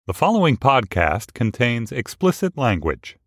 The following podcast contains explicit language.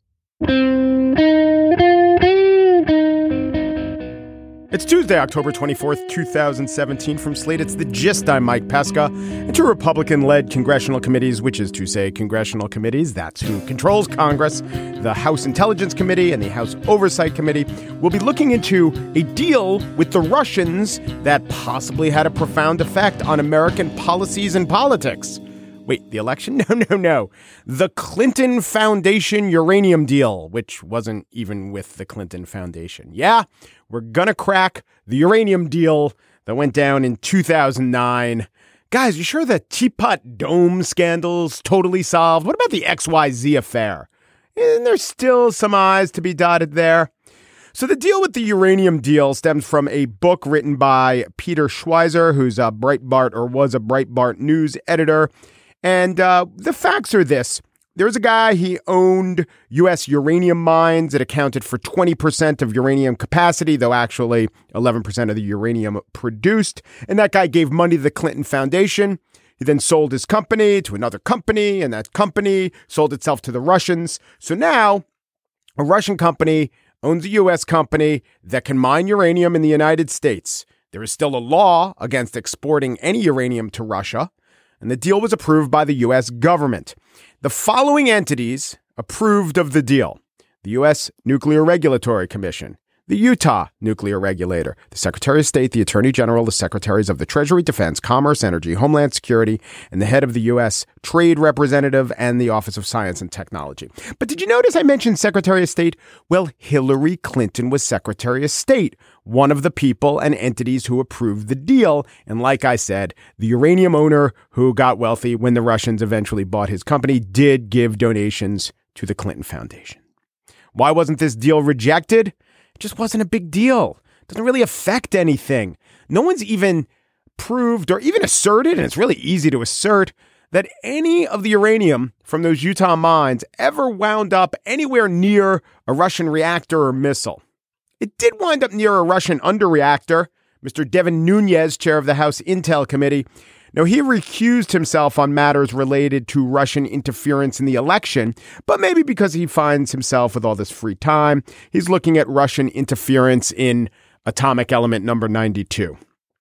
It's Tuesday, October 24th, 2017. From Slate, it's The Gist. I'm Mike Pesca. And two Republican-led congressional committees, which is to say congressional committees, that's who controls Congress, the House Intelligence Committee and the House Oversight Committee, will be looking into a deal with the Russians that possibly had a profound effect on American policies and politics. Wait, the election? No. The Clinton Foundation uranium deal, which wasn't even with the Clinton Foundation. Yeah, we're gonna crack the uranium deal that went down in 2009. Guys, you sure the Teapot Dome scandal's totally solved? What about the XYZ affair? Isn't there still some I's to be dotted there? So the deal with the uranium deal stems from a book written by Peter Schweizer, who's a Breitbart or was a Breitbart news editor. And the facts are this. There was a guy, he owned U.S. uranium mines. It accounted for 20% of uranium capacity, though actually 11% of the uranium produced. And that guy gave money to the Clinton Foundation. He then sold his company to another company, and that company sold itself to the Russians. So now a Russian company owns a U.S. company that can mine uranium in the United States. There is still a law against exporting any uranium to Russia. And the deal was approved by the U.S. government. The following entities approved of the deal: the U.S. Nuclear Regulatory Commission, the Utah Nuclear Regulator, the Secretary of State, the Attorney General, the Secretaries of the Treasury, Defense, Commerce, Energy, Homeland Security, and the head of the U.S. Trade Representative and the Office of Science and Technology. But did you notice I mentioned Secretary of State? Well, Hillary Clinton was Secretary of State, one of the people and entities who approved the deal. And like I said, the uranium owner who got wealthy when the Russians eventually bought his company did give donations to the Clinton Foundation. Why wasn't this deal rejected? It just wasn't a big deal. It doesn't really affect anything. No one's even proved or even asserted, and it's really easy to assert, that any of the uranium from those Utah mines ever wound up anywhere near a Russian reactor or missile. It did wind up near a Russian underreactor. Mr. Devin Nunes, chair of the House Intel Committee. Now, he recused himself on matters related to Russian interference in the election, but maybe because he finds himself with all this free time, he's looking at Russian interference in atomic element number 92.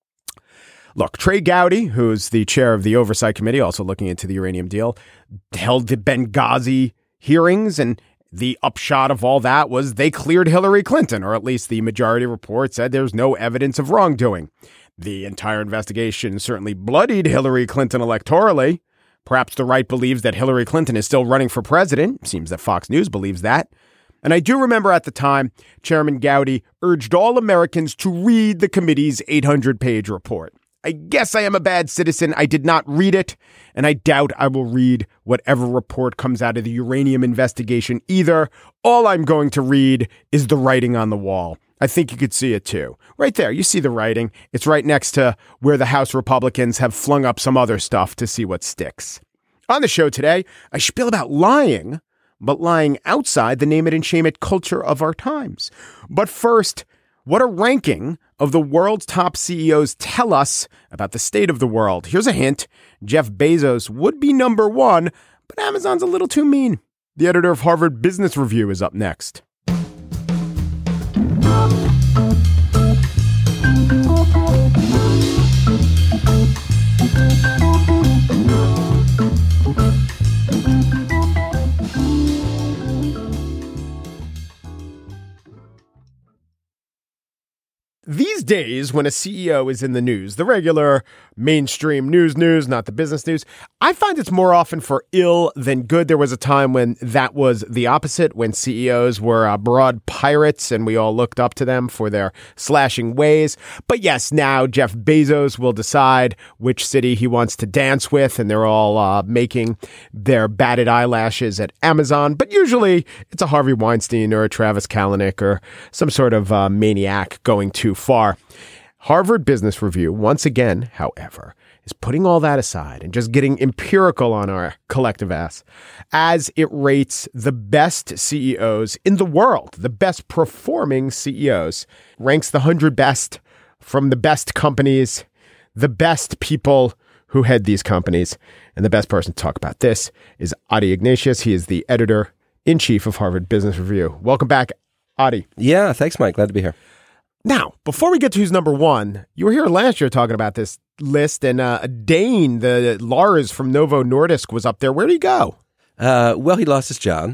Look, Trey Gowdy, who's the chair of the Oversight Committee, also looking into the uranium deal, held the Benghazi hearings, and the upshot of all that was they cleared Hillary Clinton, or at least the majority report said there's no evidence of wrongdoing. The entire investigation certainly bloodied Hillary Clinton electorally. Perhaps the right believes that Hillary Clinton is still running for president. Seems that Fox News believes that. And I do remember at the time, Chairman Gowdy urged all Americans to read the committee's 800-page report. I guess I am a bad citizen. I did not read it, and I doubt I will read whatever report comes out of the uranium investigation either. All I'm going to read is the writing on the wall. I think you could see it too. Right there, you see the writing. It's right next to where the House Republicans have flung up some other stuff to see what sticks. On the show today, I spiel about lying, but lying outside the name it and shame it culture of our times. But first, what a ranking of the world's top CEOs tell us about the state of the world. Here's a hint. Jeff Bezos would be number one, but Amazon's a little too mean. The editor of Harvard Business Review is up next. These days, when a CEO is in the news, the regular mainstream news, not the business news, I find it's more often for ill than good. There was a time when that was the opposite, when CEOs were broad pirates and we all looked up to them for their slashing ways. But yes, now Jeff Bezos will decide which city he wants to dance with, and they're all making their batted eyelashes at Amazon. But usually it's a Harvey Weinstein or a Travis Kalanick or some sort of maniac going too far. Harvard Business Review, once again, however, is putting all that aside and just getting empirical on our collective ass as it rates the best CEOs in the world, the best performing CEOs, ranks the 100 best from the best companies, the best people who head these companies. And the best person to talk about this is Adi Ignatius. He is the editor-in-chief of Harvard Business Review. Welcome back, Adi. Yeah, thanks, Mike. Glad to be here. Now, before we get to who's number one, you were here last year talking about this list, and Dane, the Lars from Novo Nordisk, was up there. Where did he go? Well, he lost his job.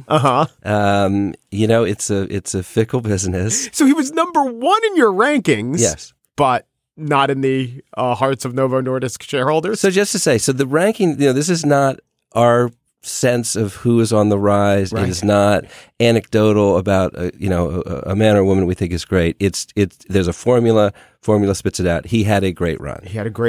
It's a fickle business. So he was number one in your rankings. Yes. But not in the hearts of Novo Nordisk shareholders. So just to say, so the ranking, this is not our sense of who is on the rise. Right. It is not anecdotal about a man or a woman we think is great. There's a formula. Formula spits it out. He had a great run.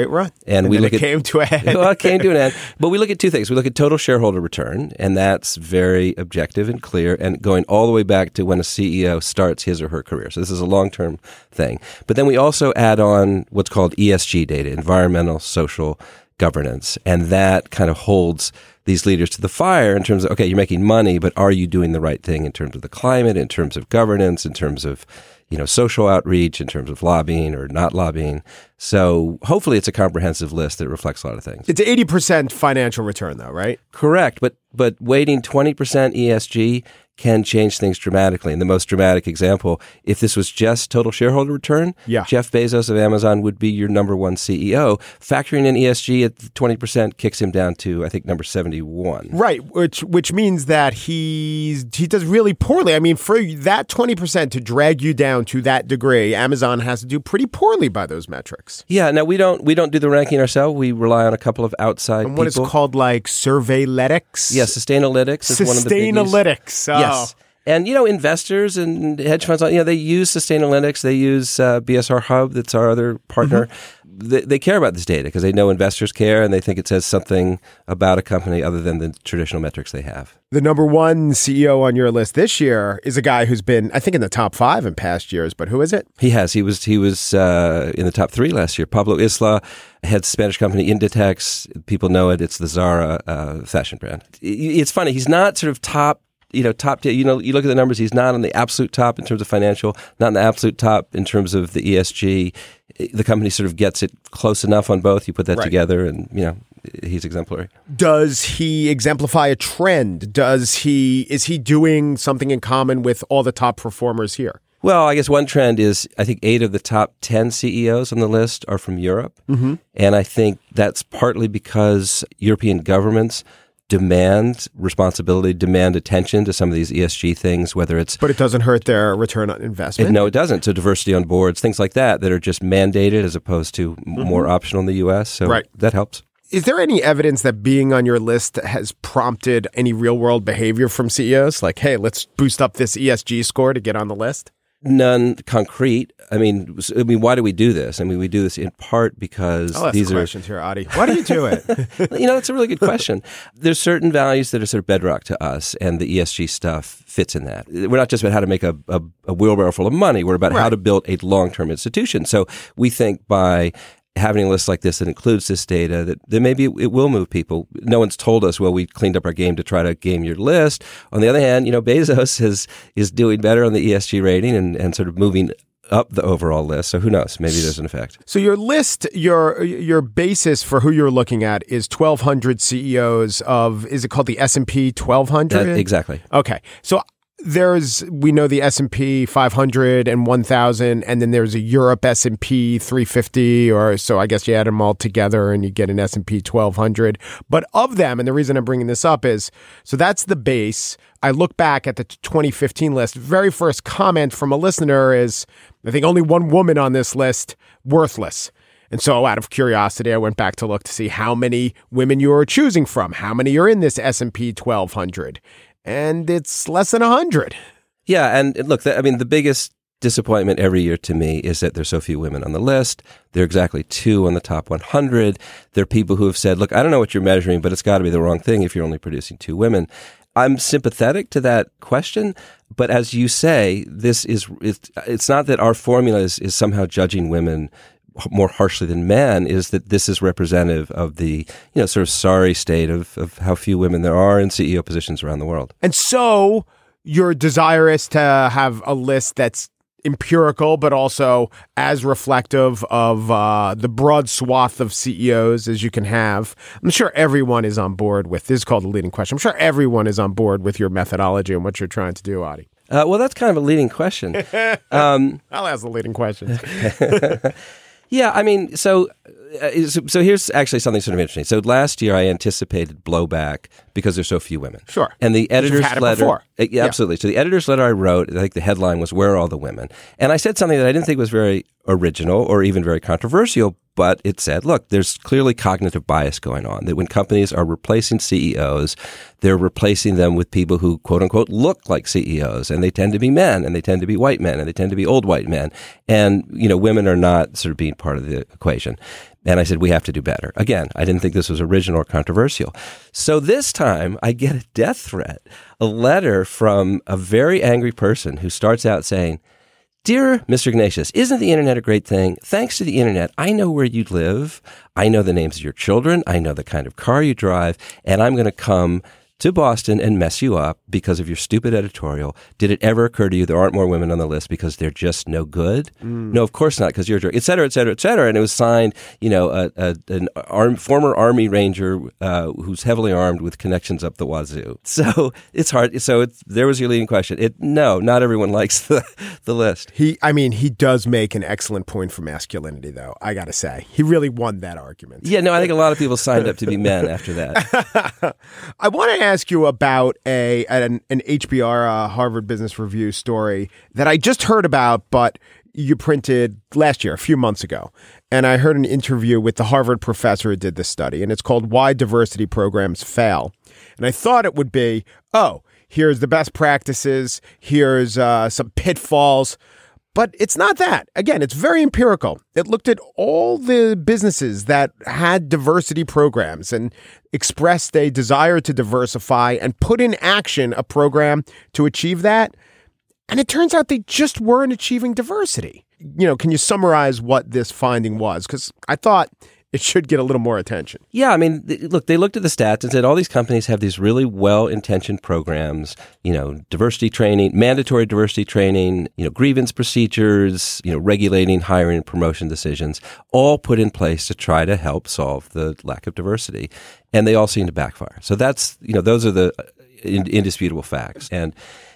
And we look at, came to a head. Well, it came to an end. But we look at two things. We look at total shareholder return, and that's very objective and clear, and going all the way back to when a CEO starts his or her career. So this is a long-term thing. But then we also add on what's called ESG data, environmental, social governance, and that kind of holds these leaders to the fire in terms of, okay, you're making money, but are you doing the right thing in terms of the climate, in terms of governance, in terms of social outreach, in terms of lobbying or not lobbying. So hopefully it's a comprehensive list that reflects a lot of things. It's 80% financial return though, right? Correct. But weighting 20% ESG can change things dramatically. And the most dramatic example, if this was just total shareholder return, Jeff Bezos of Amazon would be your number one CEO. Factoring in ESG at 20% kicks him down to, I think, number 71. Right, which means that he does really poorly. I mean, for that 20% to drag you down to that degree, Amazon has to do pretty poorly by those metrics. Yeah, now we don't do the ranking ourselves. We rely on a couple of outside and what people. It's called like Surveylytics? Yeah, Sustainalytics is one of the biggies. Sustainalytics. Yes. And, investors and hedge funds, they use Sustainalytics. They use BSR Hub. That's our other partner. Mm-hmm. They care about this data because they know investors care and they think it says something about a company other than the traditional metrics they have. The number one CEO on your list this year is a guy who's been, I think, in the top 5 in past years. But who is it? He has. He was in the top 3 last year. Pablo Isla heads Spanish company Inditex. People know it. It's the Zara fashion brand. It's funny. He's not sort of top tier. You look at the numbers, he's not on the absolute top in terms of financial, not in the absolute top in terms of the ESG. The company sort of gets it close enough on both. You put that together and, he's exemplary. Does he exemplify a trend? Is he doing something in common with all the top performers here? Well, I guess one trend is I think 8 of the top 10 CEOs on the list are from Europe. Mm-hmm. And I think that's partly because European governments demand responsibility, demand attention to some of these ESG things, whether it's... But it doesn't hurt their return on investment? No, it doesn't. So diversity on boards, things like that are just mandated as opposed to more optional in the U.S. So that helps. Is there any evidence that being on your list has prompted any real-world behavior from CEOs? Like, hey, let's boost up this ESG score to get on the list? None concrete. I mean, why do we do this? I mean, we do this in part because these are questions here, Adi. Why do you do it? That's a really good question. There's certain values that are sort of bedrock to us, and the ESG stuff fits in that. We're not just about how to make a wheelbarrow full of money. We're about how to build a long-term institution. So we think by having a list like this that includes this data, that maybe it will move people. No one's told us, well, we cleaned up our game to try to game your list. On the other hand, Bezos is doing better on the ESG rating and sort of moving up the overall list. So who knows? Maybe there's an effect. So your list, your basis for who you're looking at is 1,200 CEOs of, is it called the S&P 1,200? Exactly. Okay. So we know the S&P 500 and 1,000, and then there's a Europe S&P 350, or so I guess you add them all together and you get an S&P 1,200. But of them, and the reason I'm bringing this up is, so that's the base. I look back at the 2015 list. Very first comment from a listener is, I think only one woman on this list, worthless. And so out of curiosity, I went back to look to see how many women you were choosing from, how many are in this S&P 1,200. And it's less than 100. Yeah, and look, the biggest disappointment every year to me is that there's so few women on the list. There are exactly 2 on the top 100. There are people who have said, look, I don't know what you're measuring, but it's got to be the wrong thing if you're only producing 2 women. I'm sympathetic to that question, but as you say, it's not that our formula is somehow judging women more harshly than men, is that this is representative of the sort of sorry state of how few women there are in CEO positions around the world. And so you're desirous to have a list that's empirical, but also as reflective of the broad swath of CEOs as you can have. I'm sure everyone is on board with this. Is called a leading question. I'm sure everyone is on board with your methodology and what you're trying to do, Adi. Well, that's kind of a leading question. I'll ask the leading question. Yeah, I mean, so here's actually something sort of interesting. So last year I anticipated blowback because there's so few women. Sure. And the editor's letter. Before. Yeah, absolutely. So the editor's letter I wrote, I think the headline was, "Where are all the women?" And I said something that I didn't think was very original or even very controversial, but it said, look, there's clearly cognitive bias going on, that when companies are replacing CEOs, they're replacing them with people who, quote unquote, look like CEOs, and they tend to be men, and they tend to be white men, and they tend to be old white men. And, women are not sort of being part of the equation. And I said, we have to do better. Again, I didn't think this was original or controversial. So this time I get a death threat, a letter from a very angry person who starts out saying, "Dear Mr. Ignatius, isn't the internet a great thing? Thanks to the internet, I know where you live. I know the names of your children. I know the kind of car you drive. And I'm going to come to Boston and mess you up because of your stupid editorial. Did it ever occur to you there aren't more women on the list because they're just no good? No, of course not, because you're a jerk," et cetera, et cetera, et cetera. And it was signed, former Army Ranger who's heavily armed with connections up the wazoo. So it's hard. So there was your leading question. No, not everyone likes the list. He does make an excellent point for masculinity, though, I got to say. He really won that argument. Yeah, no, I think a lot of people signed up to be men after that. I want to ask you about an HBR Harvard Business Review story that I just heard about, but you printed last year, a few months ago. And I heard an interview with the Harvard professor who did this study, and it's called "Why Diversity Programs Fail." And I thought it would be, here's the best practices, here's some pitfalls. But it's not that. Again, it's very empirical. It looked at all the businesses that had diversity programs and expressed a desire to diversify and put in action a program to achieve that. And it turns out they just weren't achieving diversity. Can you summarize what this finding was? Because I thought it should get a little more attention. Yeah, I mean, look, they looked at the stats and said all these companies have these really well-intentioned programs, diversity training, mandatory diversity training, grievance procedures, regulating hiring and promotion decisions, all put in place to try to help solve the lack of diversity. And they all seem to backfire. So that's, those are the indisputable facts. And,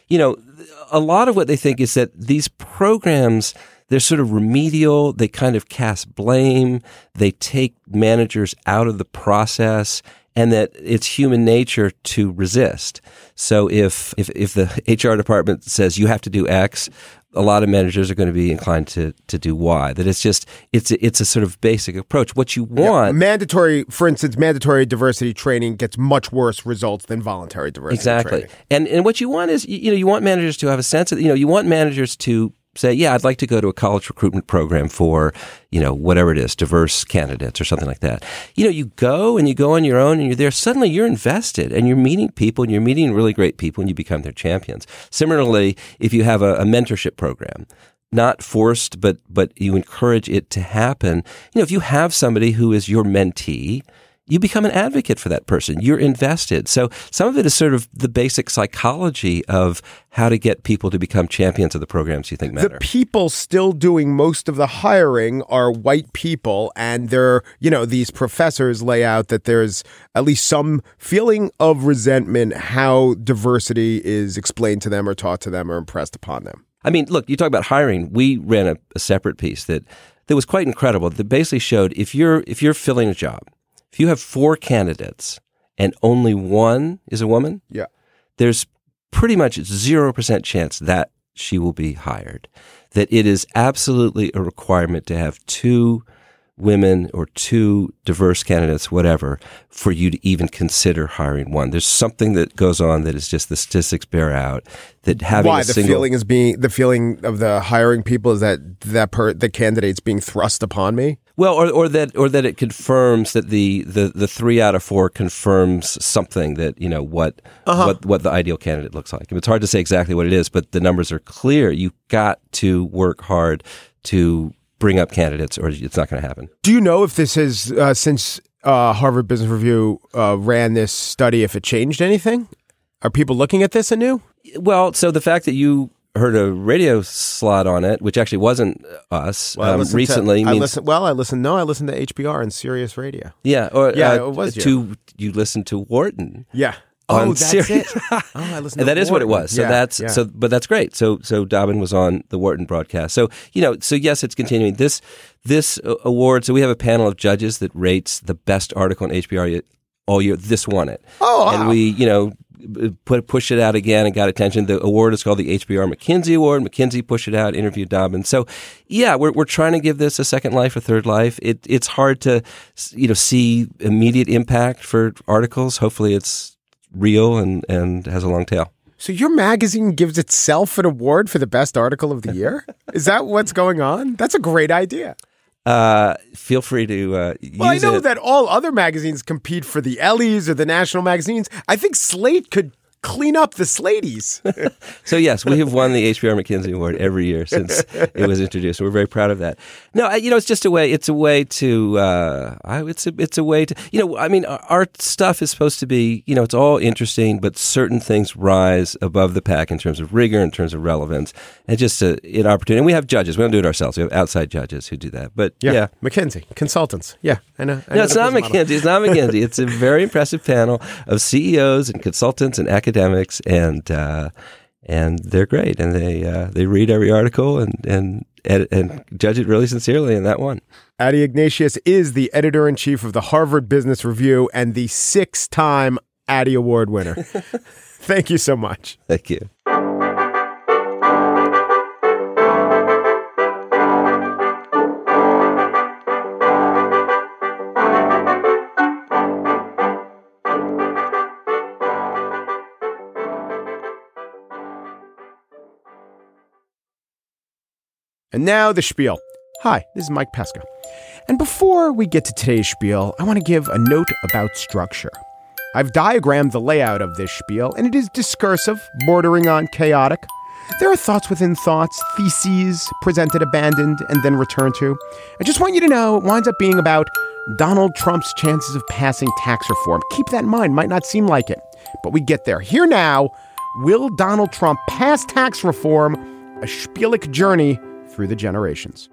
a lot of what they think is that these programs, they're sort of remedial. They kind of cast blame. They take managers out of the process, and that it's human nature to resist. So if the HR department says you have to do X, a lot of managers are going to be inclined to do Y. That it's a sort of basic approach. What you want, mandatory diversity training gets much worse results than voluntary diversity training. Exactly. And what you want is you want managers to have a sense of you want managers to say, yeah, I'd like to go to a college recruitment program for, whatever it is, diverse candidates or something like that. You go on your own and you're there. Suddenly you're invested and you're meeting people and you're meeting really great people and you become their champions. Similarly, if you have a mentorship program, not forced, but you encourage it to happen. If you have somebody who is your mentee, you become an advocate for that person. You're invested. So some of it is sort of the basic psychology of how to get people to become champions of the programs you think matter. The people still doing most of the hiring are white people, and they're, these professors lay out that there's at least some feeling of resentment how diversity is explained to them or taught to them or impressed upon them. I mean, look, you talk about hiring. We ran a separate piece that was quite incredible that basically showed if you're filling a job, if you have 4 candidates and only one is a woman, there's pretty much 0% chance that she will be hired. That it is absolutely a requirement to have 2 women or 2 diverse candidates, whatever, for you to even consider hiring one. There's something that goes on that is just the statistics bear out that having the feeling of the hiring people is that the candidate's being thrust upon me. Well, or that it confirms that the 3 out of 4 confirms something that what the ideal candidate looks like. It's hard to say exactly what it is, but the numbers are clear. You got to work hard to bring up candidates, or it's not going to happen. Do you know if this has since Harvard Business Review ran this study, if it changed anything? Are people looking at this anew? Well, so the fact that you heard a radio slot on it, which actually wasn't us recently. I listened to HBR and Sirius Radio. Yeah, it was you. You listened to Wharton. Yeah. That's Sirius. I listened to and that is what it was. So yeah. But that's great. So Dobbin was on the Wharton broadcast. So yes, it's continuing. This award. So we have a panel of judges that rates the best article in HBR all year. This won it. Oh, wow. And we pushed it out again and got attention. The award is called the HBR McKinsey Award. McKinsey pushed it out, interviewed Dobbin. So yeah, we're trying to give this a second life, a third life. It's hard to see immediate impact for articles. Hopefully, it's real and has a long tail. So your magazine gives itself an award for the best article of the year? Is that what's going on? That's a great idea. Feel free to use it. Well, I know that all other magazines compete for the Ellies or the national magazines. I think Slate could clean up the Slaties. So yes, we have won the HBR McKinsey Award every year since it was introduced. We're very proud of that. No, it's just a way. It's a way to. It's a way to. Our stuff is supposed to be. It's all interesting, but certain things rise above the pack in terms of rigor, in terms of relevance, and just an opportunity. And we have judges. We don't do it ourselves. We have outside judges who do that. But yeah. McKinsey consultants. Yeah, I know. No, it's not McKinsey. It's not McKinsey. It's a very impressive panel of CEOs and consultants and academics, and they're great, and they read every article and judge it really sincerely, and that one. Adi Ignatius is the editor-in-chief of the Harvard Business Review and the 6-time Adi Award winner. Thank you so much. Thank you. And now the spiel. Hi, this is Mike Pesca. And before we get to today's spiel, I want to give a note about structure. I've diagrammed the layout of this spiel, and it is discursive, bordering on chaotic. There are thoughts within thoughts, theses presented, abandoned, and then returned to. I just want you to know it winds up being about Donald Trump's chances of passing tax reform. Keep that in mind. Might not seem like it, but we get there. Here now, will Donald Trump pass tax reform? A spielic journey through the generations.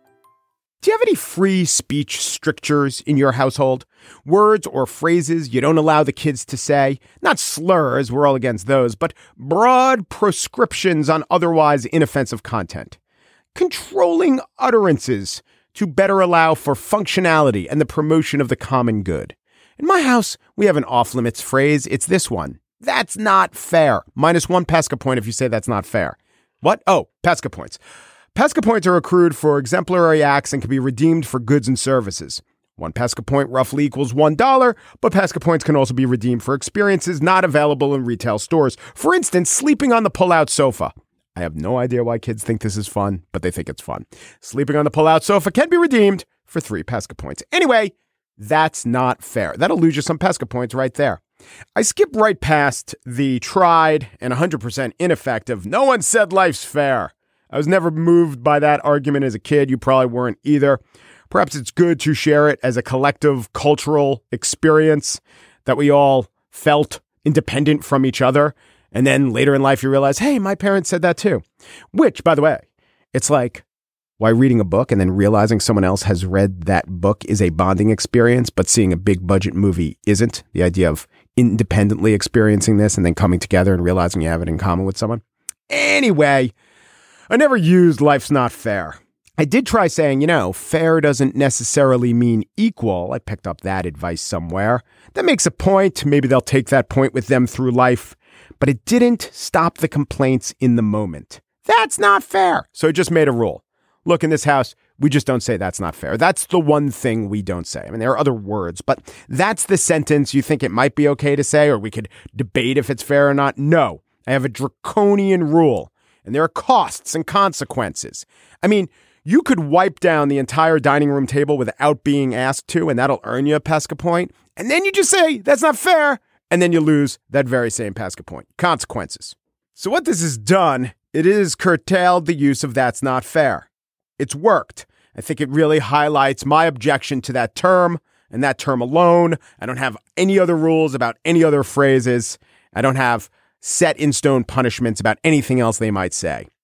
Do you have any free speech strictures in your household? Words or phrases you don't allow the kids to say? Not slurs, we're all against those, but broad proscriptions on otherwise inoffensive content. Controlling utterances to better allow for functionality and the promotion of the common good. In my house, we have an off-limits phrase. It's this one. That's not fair. -1 Pesca point if you say that's not fair. What? Oh, Pesca points. Pesca points are accrued for exemplary acts and can be redeemed for goods and services. 1 Pesca point roughly equals $1, but Pesca points can also be redeemed for experiences not available in retail stores. For instance, sleeping on the pull-out sofa. I have no idea why kids think this is fun, but they think it's fun. Sleeping on the pull-out sofa can be redeemed for 3 Pesca points. Anyway, that's not fair. That'll lose you some Pesca points right there. I skip right past the tried and 100% ineffective, no one said life's fair. I was never moved by that argument as a kid. You probably weren't either. Perhaps it's good to share it as a collective cultural experience that we all felt independent from each other. And then later in life, you realize, hey, my parents said that too. Which, by the way, it's like why reading a book and then realizing someone else has read that book is a bonding experience, but seeing a big budget movie isn't. The idea of independently experiencing this and then coming together and realizing you have it in common with someone. Anyway, I never used life's not fair. I did try saying, fair doesn't necessarily mean equal. I picked up that advice somewhere. That makes a point. Maybe they'll take that point with them through life. But it didn't stop the complaints in the moment. That's not fair. So I just made a rule. Look, in this house, we just don't say that's not fair. That's the one thing we don't say. I mean, there are other words, but that's the sentence you think it might be okay to say, or we could debate if it's fair or not. No, I have a draconian rule. And there are costs and consequences. I mean, you could wipe down the entire dining room table without being asked to, and that'll earn you a Pesca point. And then you just say, that's not fair. And then you lose that very same Pesca point. Consequences. So what this has done, it is curtailed the use of that's not fair. It's worked. I think it really highlights my objection to that term and that term alone. I don't have any other rules about any other phrases. I don't have set in stone punishments about anything else they might say.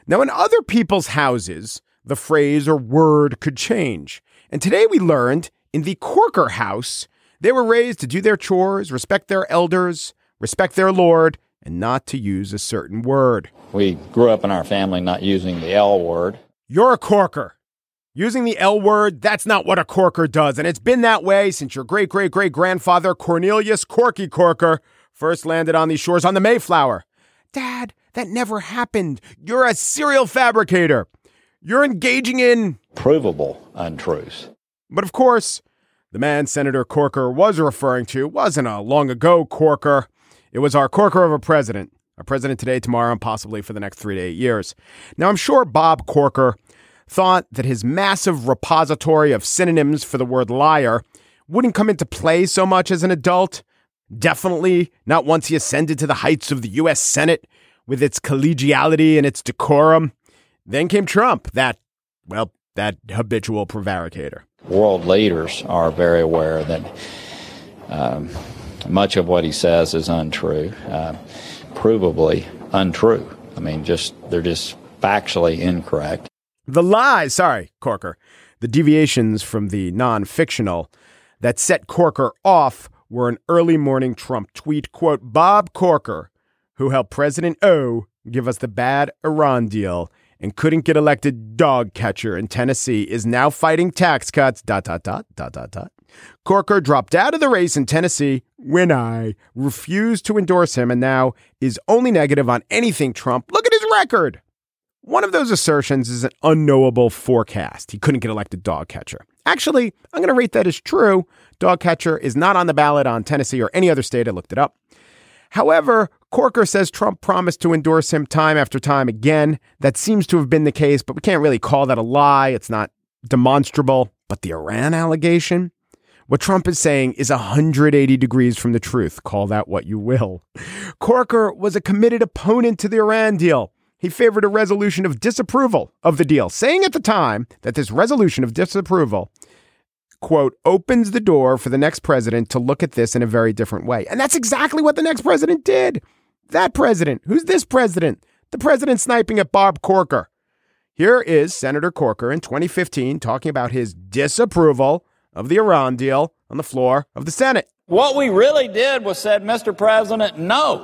Now, in other people's houses, the phrase or word could change. And today we learned in the Corker house, they were raised to do their chores, respect their elders, respect their Lord, and not to use a certain word. We grew up in our family not using the L word. You're a Corker. Using the L word, that's not what a Corker does. And it's been that way since your great-great-great-grandfather, Cornelius Corky Corker, first landed on these shores on the Mayflower. Dad, that never happened. You're a serial fabricator. You're engaging in Provable untruths. But of course, the man Senator Corker was referring to wasn't a long ago Corker. It was our Corker of a president today, tomorrow, and possibly for the next 3 to 8 years. Now, I'm sure Bob Corker thought that his massive repository of synonyms for the word liar wouldn't come into play so much as an adult. Definitely not once he ascended to the heights of the U.S. Senate with its collegiality and its decorum. Then came Trump, that habitual prevaricator. World leaders are very aware that much of what he says is untrue, provably untrue. I mean, they're just factually incorrect. The lies, Corker, the deviations from the non-fictional that set Corker off were an early morning Trump tweet, quote, Bob Corker, who helped President O give us the bad Iran deal and couldn't get elected dog catcher in Tennessee, is now fighting tax cuts, ... Corker dropped out of the race in Tennessee when I refused to endorse him and now is only negative on anything Trump. Look at his record. One of those assertions is an unknowable forecast. He couldn't get elected dog catcher. Actually, I'm going to rate that as true. Dog catcher is not on the ballot on Tennessee or any other state. I looked it up. However, Corker says Trump promised to endorse him time after time again. That seems to have been the case, but we can't really call that a lie. It's not demonstrable. But the Iran allegation? What Trump is saying is 180 degrees from the truth. Call that what you will. Corker was a committed opponent to the Iran deal. He favored a resolution of disapproval of the deal, saying at the time that this resolution of disapproval, quote, opens the door for the next president to look at this in a very different way. And that's exactly what the next president did. That president. Who's this president? The president sniping at Bob Corker. Here is Senator Corker in 2015 talking about his disapproval of the Iran deal on the floor of the Senate. What we really did was said, Mr. President, no.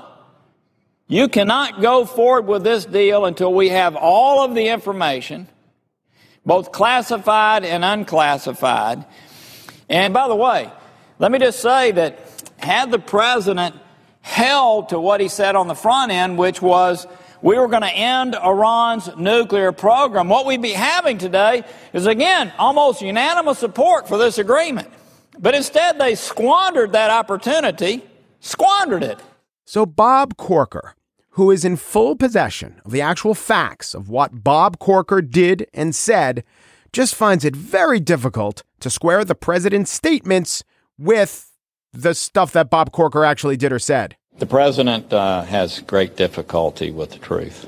You cannot go forward with this deal until we have all of the information, both classified and unclassified. And by the way, let me just say that had the president held to what he said on the front end, which was we were going to end Iran's nuclear program, what we'd be having today is, again, almost unanimous support for this agreement. But instead, they squandered that opportunity, squandered it. So Bob Corker, who is in full possession of the actual facts of what Bob Corker did and said, just finds it very difficult to square the president's statements with the stuff that Bob Corker actually did or said. The president has great difficulty with the truth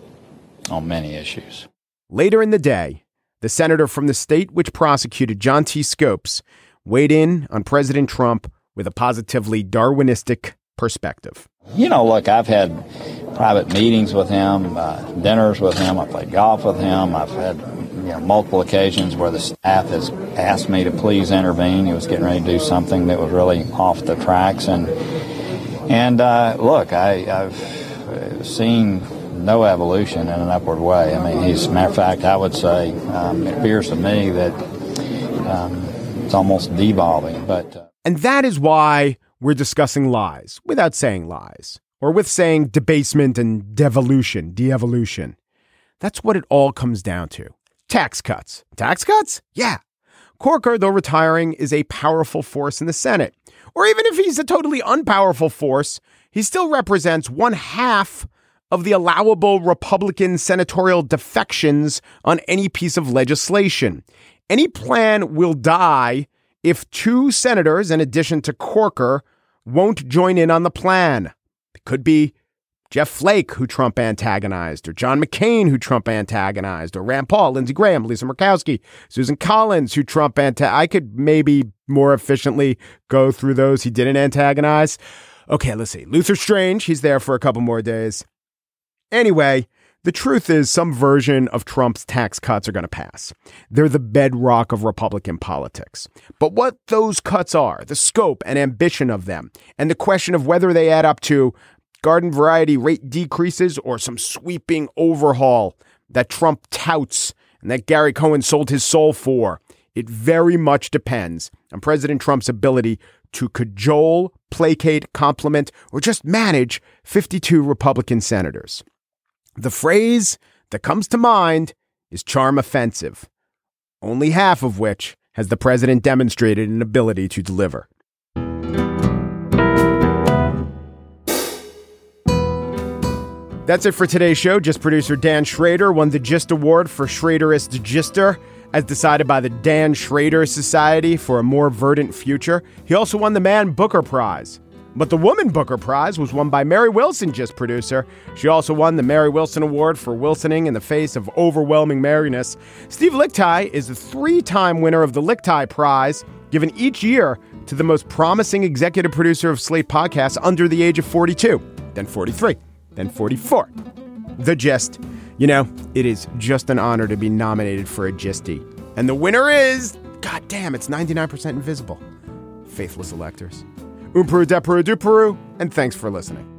on many issues. Later in the day, the senator from the state which prosecuted John T. Scopes weighed in on President Trump with a positively Darwinistic perspective. You know, look, I've had private meetings with him, dinners with him. I've played golf with him. I've had multiple occasions where the staff has asked me to please intervene. He was getting ready to do something that was really off the tracks. And look, I've seen no evolution in an upward way. I mean, as a matter of fact, I would say it appears to me that it's almost devolving. And that is why we're discussing lies without saying lies, or with saying debasement and de-evolution. That's what it all comes down to. Tax cuts. Tax cuts? Yeah. Corker, though retiring, is a powerful force in the Senate. Or even if he's a totally unpowerful force, he still represents 1/2 of the allowable Republican senatorial defections on any piece of legislation. Any plan will die if 2 senators, in addition to Corker, won't join in on the plan. It could be Jeff Flake, who Trump antagonized, or John McCain, who Trump antagonized, or Rand Paul, Lindsey Graham, Lisa Murkowski, Susan Collins, who Trump I could maybe more efficiently go through those he didn't antagonize. Okay, let's see. Luther Strange, he's there for a couple more days. Anyway, The truth is, some version of Trump's tax cuts are going to pass. They're the bedrock of Republican politics. But what those cuts are, the scope and ambition of them, and the question of whether they add up to garden variety rate decreases or some sweeping overhaul that Trump touts and that Gary Cohn sold his soul for, it very much depends on President Trump's ability to cajole, placate, compliment, or just manage 52 Republican senators. The phrase that comes to mind is charm offensive, only half of which has the president demonstrated an ability to deliver. That's it for today's show. Just producer Dan Schrader won the Gist Award for Schraderist Gister, as decided by the Dan Schrader Society for a More Verdant Future. He also won the Man Booker Prize. But the Woman Booker Prize was won by Mary Wilson, Gist producer. She also won the Mary Wilson Award for Wilsoning in the face of overwhelming merriness. Steve Lickteig is the 3-time winner of the Lickteig Prize, given each year to the most promising executive producer of Slate podcasts under the age of 42, then 43, then 44. The Gist. You know, it is just an honor to be nominated for a Gisty. And the winner is, goddamn, it's 99% invisible. Faithless electors. Peru, de Peru, du Peru, and thanks for listening.